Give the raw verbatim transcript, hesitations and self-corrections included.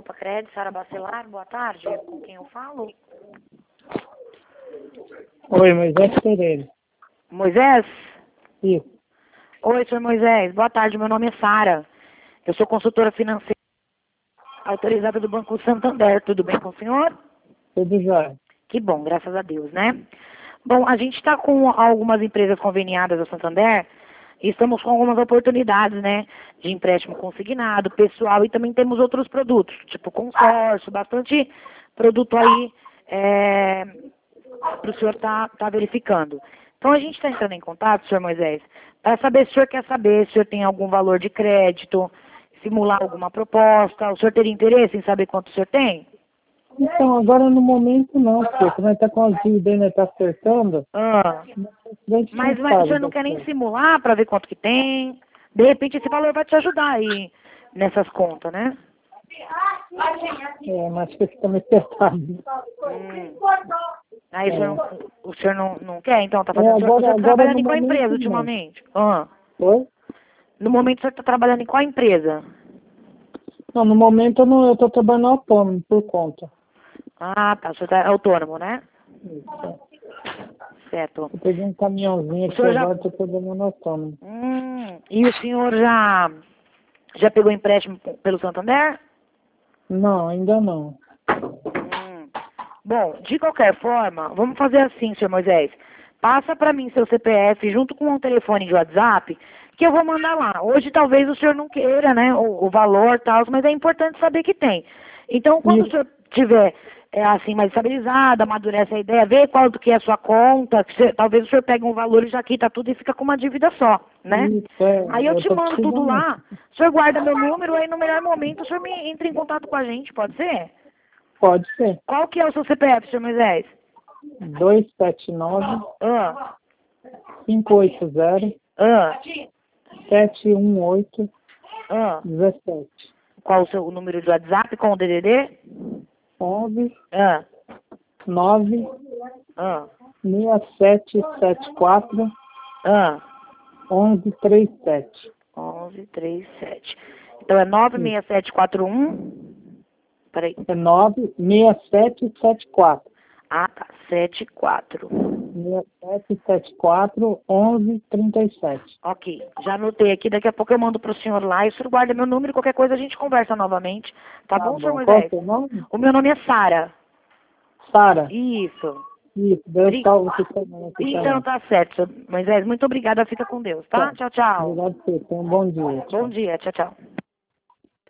Copa Crédito, Sara Bacelar, boa tarde, com quem eu falo? Oi, Moisés Pereira. Moisés? Isso. Oi, senhor Moisés, boa tarde, meu nome é Sara. Eu sou consultora financeira autorizada do Banco Santander, tudo bem com o senhor? Tudo jóia. Que bom, graças a Deus, né? Bom, a gente está com algumas empresas conveniadas ao Santander e estamos com algumas oportunidades, né, de empréstimo consignado, pessoal, e também temos outros produtos, tipo consórcio, bastante produto aí é, para o senhor estar tá, tá verificando. Então a gente está entrando em contato, senhor Moisés, para saber se o senhor quer saber se o senhor tem algum valor de crédito, simular alguma proposta, o senhor teria interesse em saber quanto o senhor tem? Então, agora no momento não, porque como está com as dívidas, né, está acertando. Ah. Mas, mas o senhor não quer nem simular para ver quanto que tem? De repente esse valor vai te ajudar aí nessas contas, né? É, mas que fica meio pesado. Hum. Aí é. o senhor, não, o senhor não, não quer, então? Tá É, fazendo, agora, o senhor tá agora trabalhando no em qual momento, empresa não. ultimamente? Ah. Oi? No momento o senhor está trabalhando em qual empresa? Não, no momento eu não, eu estou trabalhando autônomo, por conta. Ah, tá. O senhor tá autônomo, né? Isso. Certo. Eu peguei um caminhãozinho aqui já... agora, estou trabalhando autônomo. Hum, e o senhor já, já pegou empréstimo pelo Santander? Não, ainda não. Hum. Bom, de qualquer forma, vamos fazer assim, senhor Moisés. Passa para mim seu C P F junto com um telefone de WhatsApp, que eu vou mandar lá. Hoje talvez o senhor não queira, né, o, o valor e tal, mas é importante saber que tem. Então, quando Isso. o senhor tiver é, assim, mais estabilizado, amadurece a ideia, vê qual do que é a sua conta, que você, talvez o senhor pegue um valor e já quita tudo e fica com uma dívida só, né? Isso, é, Aí eu eu te tô mando tudo precisando. lá, o senhor guarda meu número, aí no melhor momento o senhor me entra em contato com a gente, pode ser? Pode ser. Qual que é o seu C P F, senhor Moisés? dois sete nove, Ah, cinco oito zero, ah, sete um oito, ah. dezessete. Qual o seu o número de WhatsApp com o D D D? onze, Ah, nove, ah, seis sete sete quatro, ah. onze trinta e sete. onze, trinta e sete. Então é nove seis sete quatro um. Peraí. É nove seis sete sete quatro. Ah, tá. setenta e quatro. seis sete sete quatro, onze trinta e sete. Ok. Já anotei aqui. Daqui a pouco eu mando pro senhor lá e o senhor guarda meu número. Qualquer coisa a gente conversa novamente. Tá, Tá bom, bom. senhor Qual é Moisés? o seu nome? O meu nome é Sara. Sara. Isso. Isso, Deus Bri- salve você também aqui Então também. tá certo, senhor Moisés. Muito obrigada. Fica com Deus, tá? Tá. Tchau, tchau. Obrigado por você. Tenha um bom dia. Bom dia. Tchau, tchau.